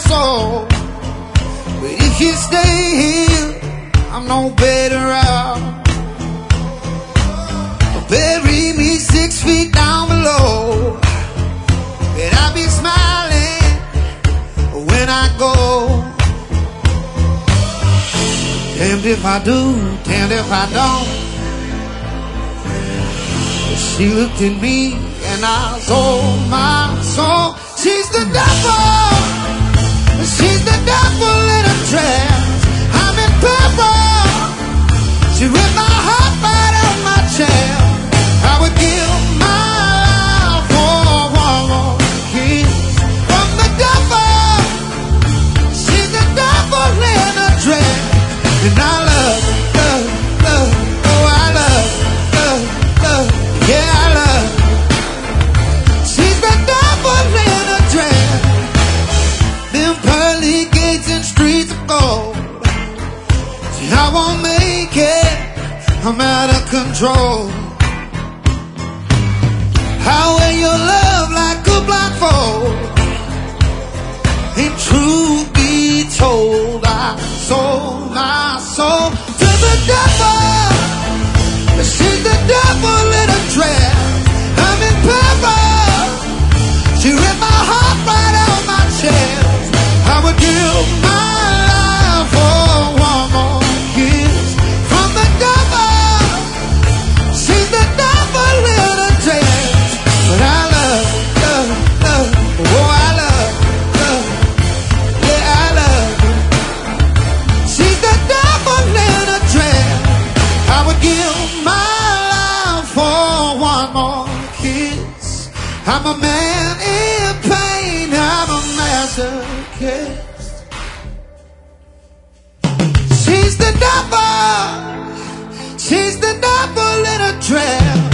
soul. But if you stay here, I'm no better off. Bury me 6 feet down below, and I'll be smiling when I go. Damned if I do, damned if I don't. She looked at me and I sold my soul. She's the devil, she's the devil in a dress. I'm in purple, she ripped my heart right out my chest. I would give my life for one more kiss from the devil. She's the devil in a dress. And I love, love, love, oh I love, love, love, yeah I love. She's the devil in a dress. Them pearly gates and streets of gold. See I won't make it, I'm out of control. I wear your love like a blindfold. And truth be told, I sold my soul to the devil. She's the devil in a dress. I'm in purple. She ripped my heart right out my chest. I would give my life for one more kiss from the devil. She's the devil in a dress. But I love, love, love, oh I love, love, yeah I love. She's the devil in a dress. I would give my life for one more kiss. I'm a man in pain, I'm a masochist. She's the devil in a dress.